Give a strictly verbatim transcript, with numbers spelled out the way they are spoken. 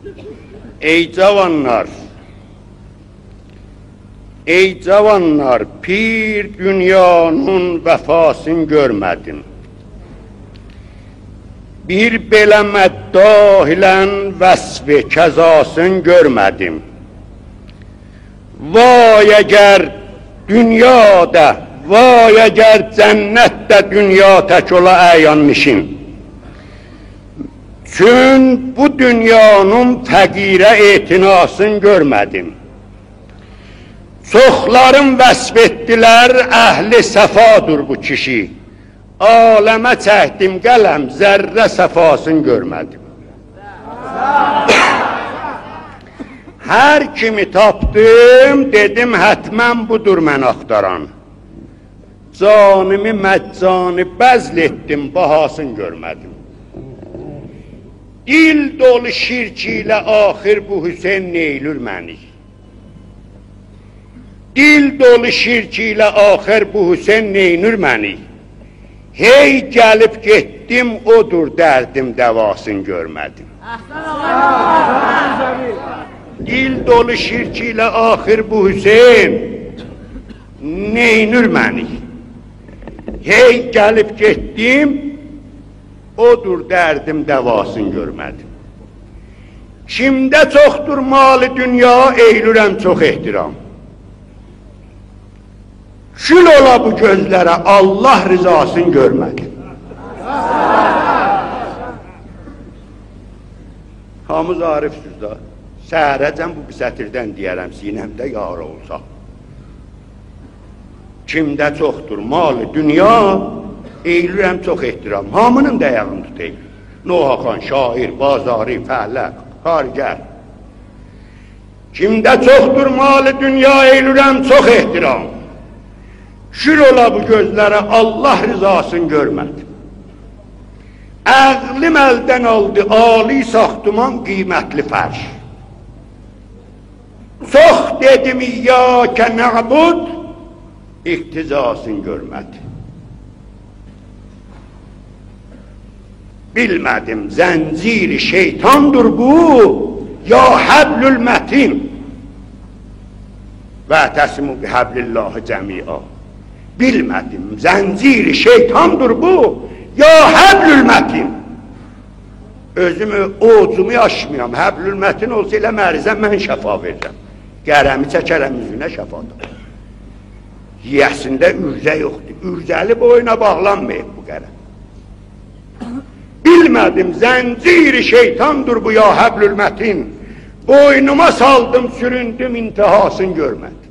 Ey cavanlar, ey cavanlar, pir dünyanın vəfasını görmədim. Bir belə məddahilən vəsf-i kəzasını görmədim. Vay əgər dünyada, vay əgər cənnətdə dünya tək ola əyanmışım. Çün bu dünyanın fəqirə etinasını görmədim. Çoxların vəsf etdilər, əhli səfadır bu kişi. Aləmə çəkdim qələm, zərrə səfasını görmədim. Hər kimi tapdım, dedim hətmən budur mən axtaran. Canımı məccani bəzl etdim, bahasını görmədim. Dil dolu şirki ilə axir bu Hüseyin neylür məni? Dil dolu şirki ilə axir bu Hüseyin neynür məni? Hey gəlib getdim, odur dərdim dəvasını görmədim. Dil dolu şirki ilə axir bu Hüseyin neynür məni? Hey gəlib getdim, odur dərdim dəvasını görmədim. Kimdə çoxdur mali dünya, eylürəm çox ehtiram. Kül ola bu gözlərə, Allah rızasını görmədim. Hamız arifsiniz da, səhərəcəm bu sətirdən deyərəm, sinəmdə yara olsa. Kimdə çoxdur mali dünya, eylürəm çox ehtiram, hamının dəyağını tutayım. Nohaxan, şair, bazari, fəhlə, kargər. Kimdə çoxdur mali dünya, eylürəm çox ehtiram. Şür ola bu gözlərə, Allah rızasını görmədim. Əqlim əldən aldı, ali saxtıman, qiymətli fərş. Çox dedim, İyyâke nə'bud, iqtizasını görmədim. Bilmədim, zənciri şeytandır bu, ya həblül mətin. Və təsimu bi həblillahi cəmi'a. Bilmədim, zənciri şeytandır bu, ya həblül mətin. Özümü, ocumu yaşmayam, həblül mətin olsa elə mərizəm, mən şəfa verirəm. Qərəmi çəkərəm üzünə şəfadan. Yiyəsində ürzə yoxdur, ürzəli boyuna bağlanmayıb bu qərəm. Bilmədim, zənciri şeytandır bu, ya həblül mətin. Boynuma saldım, süründüm, intihasını görmədim.